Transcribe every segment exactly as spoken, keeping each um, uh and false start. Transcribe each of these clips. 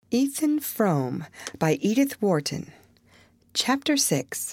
Ethan Frome by Edith Wharton. Chapter six.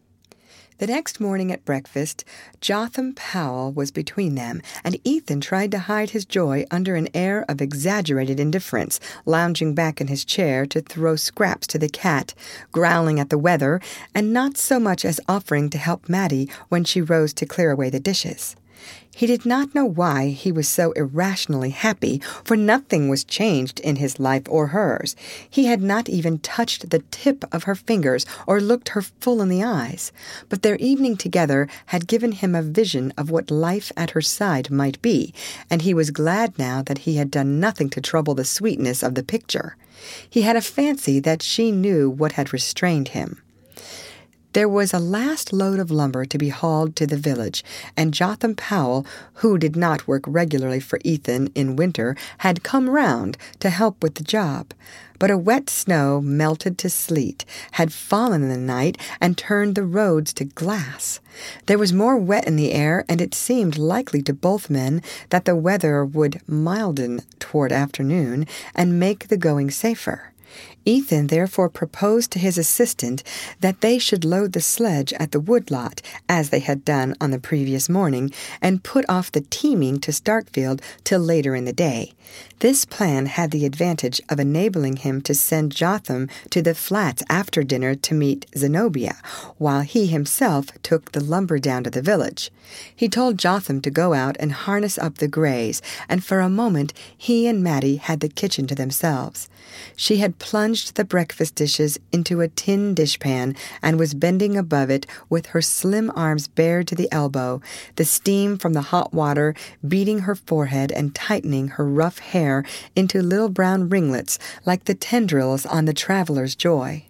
The next morning at breakfast, Jotham Powell was between them, and Ethan tried to hide his joy under an air of exaggerated indifference, lounging back in his chair to throw scraps to the cat, growling at the weather, and not so much as offering to help Mattie when she rose to clear away the dishes. He did not know why he was so irrationally happy, for nothing was changed in his life or hers. He had not even touched the tip of her fingers or looked her full in the eyes. But their evening together had given him a vision of what life at her side might be, and he was glad now that he had done nothing to trouble the sweetness of the picture. He had a fancy that she knew what had restrained him. There was a last load of lumber to be hauled to the village, and Jotham Powell, who did not work regularly for Ethan in winter, had come round to help with the job. But a wet snow, melted to sleet, had fallen in the night and turned the roads to glass. There was more wet in the air, and it seemed likely to both men that the weather would milden toward afternoon and make the going safer. Ethan therefore proposed to his assistant that they should load the sledge at the woodlot, as they had done on the previous morning, and put off the teaming to Starkfield till later in the day. This plan had the advantage of enabling him to send Jotham to the flats after dinner to meet Zenobia, while he himself took the lumber down to the village. He told Jotham to go out and harness up the grays, and for a moment he and Mattie had the kitchen to themselves. She had plunged the breakfast dishes into a tin dishpan and was bending above it with her slim arms bared to the elbow, the steam from the hot water beating her forehead and tightening her rough hair into little brown ringlets like the tendrils on the traveler's joy.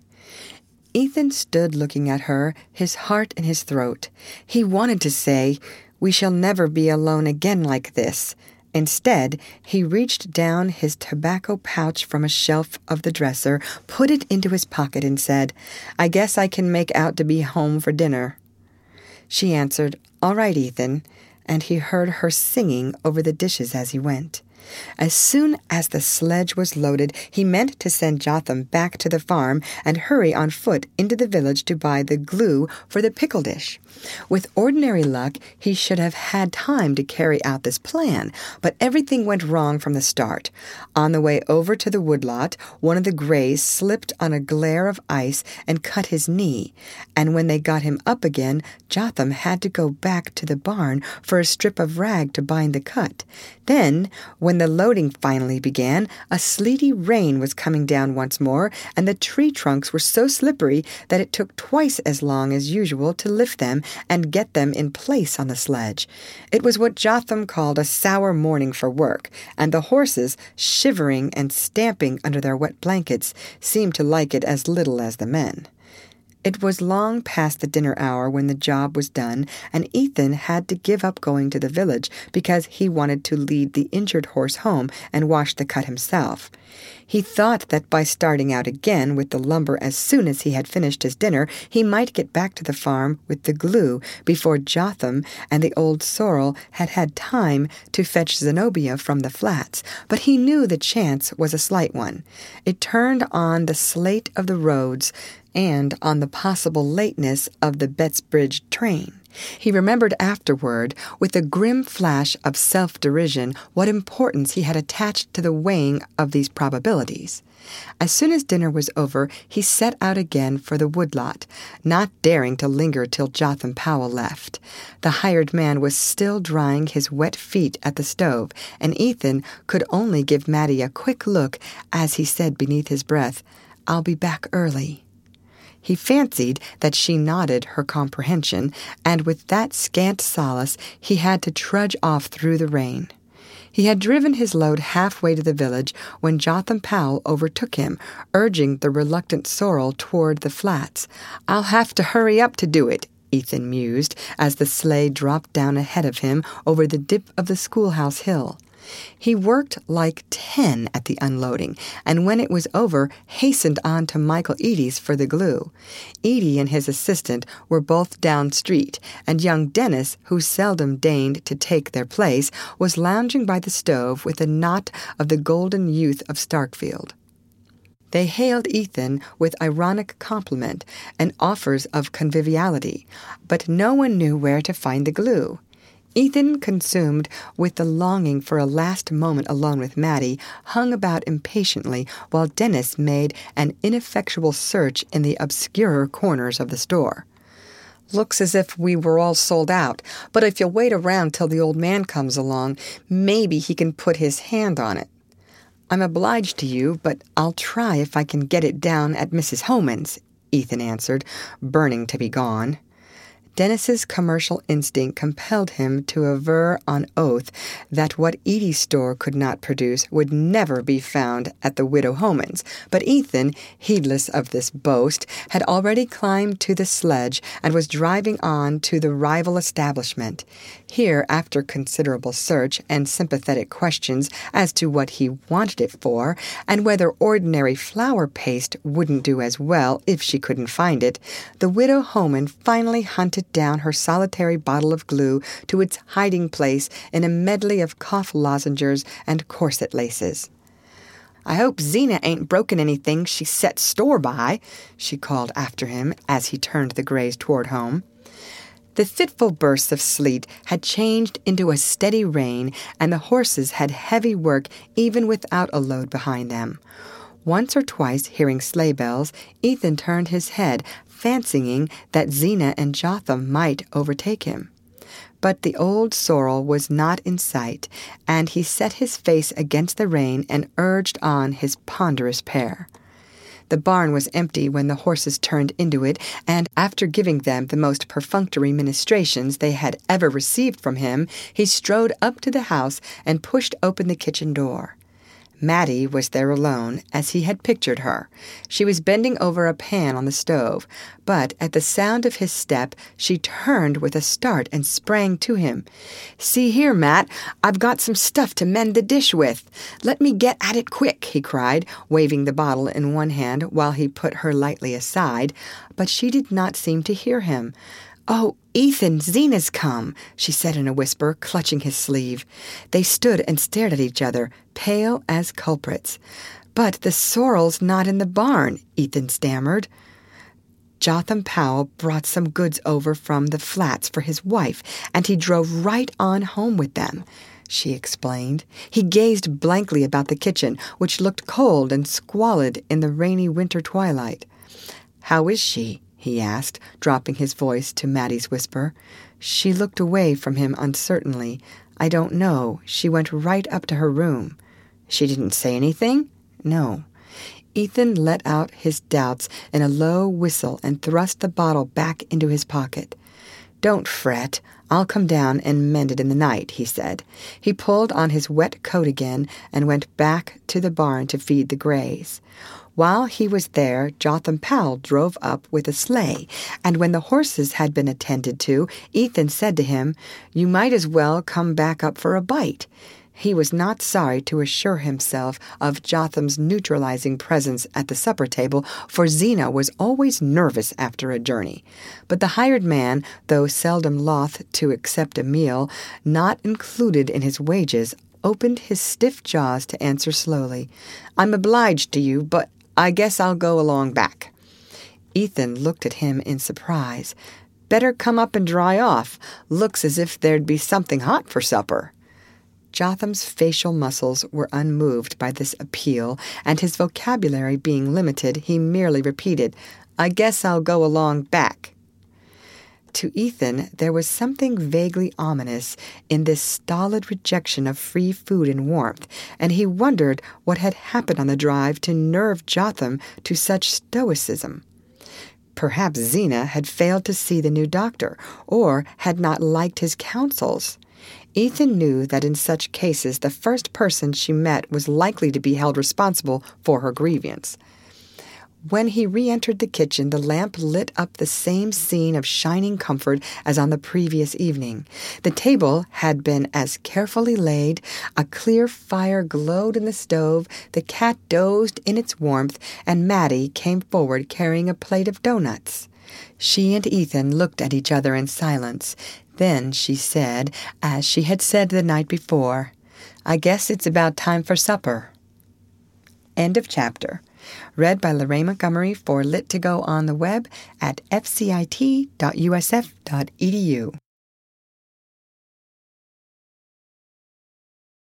Ethan stood looking at her, his heart in his throat. He wanted to say, "We shall never be alone again like this." Instead, he reached down his tobacco pouch from a shelf of the dresser, put it into his pocket, and said, "I guess I can make out to be home for dinner." She answered, "All right, Ethan," and he heard her singing over the dishes as he went. As soon as the sledge was loaded, he meant to send Jotham back to the farm and hurry on foot into the village to buy the glue for the pickle dish. With ordinary luck, he should have had time to carry out this plan, but everything went wrong from the start. On the way over to the woodlot, one of the grays slipped on a glare of ice and cut his knee, and when they got him up again, Jotham had to go back to the barn for a strip of rag to bind the cut. Then, when the loading finally began, a sleety rain was coming down once more, and the tree trunks were so slippery that it took twice as long as usual to lift them and get them in place on the sledge. It was what Jotham called a sour morning for work, and the horses, shivering and stamping under their wet blankets, seemed to like it as little as the men. It was long past the dinner hour when the job was done, and Ethan had to give up going to the village because he wanted to lead the injured horse home and wash the cut himself. He thought that by starting out again with the lumber as soon as he had finished his dinner, he might get back to the farm with the glue before Jotham and the old sorrel had had time to fetch Zenobia from the flats, but he knew the chance was a slight one. It turned on the slate of the roads and on the possible lateness of the Bettsbridge train. He remembered afterward, with a grim flash of self-derision, what importance he had attached to the weighing of these probabilities. As soon as dinner was over, he set out again for the woodlot, not daring to linger till Jotham Powell left. The hired man was still drying his wet feet at the stove, and Ethan could only give Mattie a quick look as he said beneath his breath, "I'll be back early." He fancied that she nodded her comprehension, and with that scant solace he had to trudge off through the rain. He had driven his load halfway to the village when Jotham Powell overtook him, urging the reluctant sorrel toward the flats. "I'll have to hurry up to do it," Ethan mused, as the sleigh dropped down ahead of him over the dip of the schoolhouse hill. He worked like ten at the unloading, and when it was over, hastened on to Michael Eady's for the glue. Eady and his assistant were both down street, and young Dennis, who seldom deigned to take their place, was lounging by the stove with a knot of the golden youth of Starkfield. They hailed Ethan with ironic compliment and offers of conviviality, but no one knew where to find the glue. Ethan, consumed with the longing for a last moment alone with Mattie, hung about impatiently while Dennis made an ineffectual search in the obscurer corners of the store. "Looks as if we were all sold out, but if you'll wait around till the old man comes along, maybe he can put his hand on it." "I'm obliged to you, but I'll try if I can get it down at Missus Homan's," Ethan answered, burning to be gone. Dennis's commercial instinct compelled him to aver on oath that what Edie's store could not produce would never be found at the widow Homan's, but Ethan, heedless of this boast, had already climbed to the sledge and was driving on to the rival establishment. Here, after considerable search and sympathetic questions as to what he wanted it for, and whether ordinary flour paste wouldn't do as well if she couldn't find it, the widow Homan finally hunted down her solitary bottle of glue to its hiding place in a medley of cough lozenges and corset laces. "I hope Zena ain't broken anything she set store by," she called after him as he turned the grays toward home. The fitful bursts of sleet had changed into a steady rain, and the horses had heavy work even without a load behind them. Once or twice, hearing sleigh bells, Ethan turned his head, fancying that Zena and Jotham might overtake him. But the old sorrel was not in sight, and he set his face against the rain and urged on his ponderous pair. The barn was empty when the horses turned into it, and after giving them the most perfunctory ministrations they had ever received from him, he strode up to the house and pushed open the kitchen door. Mattie was there alone, as he had pictured her. She was bending over a pan on the stove, but at the sound of his step she turned with a start and sprang to him. "See here, Matt, I've got some stuff to mend the dish with. Let me get at it quick," he cried, waving the bottle in one hand while he put her lightly aside, but she did not seem to hear him. "Oh, Ethan, Zena's come," she said in a whisper, clutching his sleeve. They stood and stared at each other, pale as culprits. "But the sorrel's not in the barn," Ethan stammered. "Jotham Powell brought some goods over from the flats for his wife, and he drove right on home with them," she explained. He gazed blankly about the kitchen, which looked cold and squalid in the rainy winter twilight. "How is she?" he asked, dropping his voice to Mattie's whisper. She looked away from him uncertainly. "I don't know. She went right up to her room." "She didn't say anything?" "No." Ethan let out his doubts in a low whistle and thrust the bottle back into his pocket. "Don't fret. I'll come down and mend it in the night," he said. He pulled on his wet coat again and went back to the barn to feed the grays. While he was there, Jotham Powell drove up with a sleigh, and when the horses had been attended to, Ethan said to him, "You might as well come back up for a bite." He was not sorry to assure himself of Jotham's neutralizing presence at the supper table, for Zena was always nervous after a journey. But the hired man, though seldom loth to accept a meal not included in his wages, opened his stiff jaws to answer slowly, "I'm obliged to you, but I guess I'll go along back." Ethan looked at him in surprise. "Better come up and dry off. Looks as if there'd be something hot for supper." Jotham's facial muscles were unmoved by this appeal, and his vocabulary being limited, he merely repeated, "I guess I'll go along back." To Ethan, there was something vaguely ominous in this stolid rejection of free food and warmth, and he wondered what had happened on the drive to nerve Jotham to such stoicism. Perhaps Zena had failed to see the new doctor, or had not liked his counsels. Ethan knew that in such cases the first person she met was likely to be held responsible for her grievance. When he re-entered the kitchen, the lamp lit up the same scene of shining comfort as on the previous evening. The table had been as carefully laid, a clear fire glowed in the stove, the cat dozed in its warmth, and Mattie came forward carrying a plate of doughnuts. She and Ethan looked at each other in silence. Then she said, as she had said the night before, "I guess it's about time for supper." End of chapter. Read by Lorraine Montgomery for Lit to Go on the web at f c i t dot u s f dot e d u.